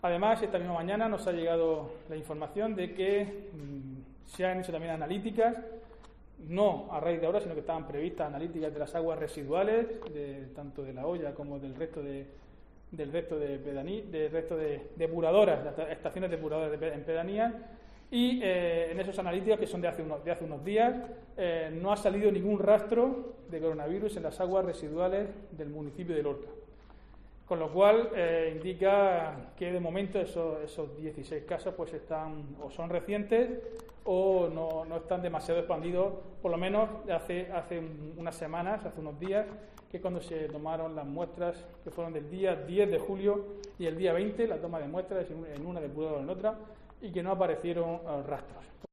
Además, esta misma mañana nos ha llegado la información de que se han hecho también analíticas, no a raíz de ahora, sino que estaban previstas analíticas de las aguas residuales, tanto de La Hoya como del resto de depuradoras, las estaciones depuradoras en pedanías, y en esas analíticas, que son de hace unos días, no ha salido ningún rastro de coronavirus en las aguas residuales del municipio de Lorca. Con lo cual indica que de momento esos 16 casos pues están o son recientes o no están demasiado expandidos, por lo menos hace unas semanas, hace unos días, que es cuando se tomaron las muestras, que fueron del día 10 de julio y el día 20, la toma de muestras en una depuradora o en otra, y que no aparecieron rastros.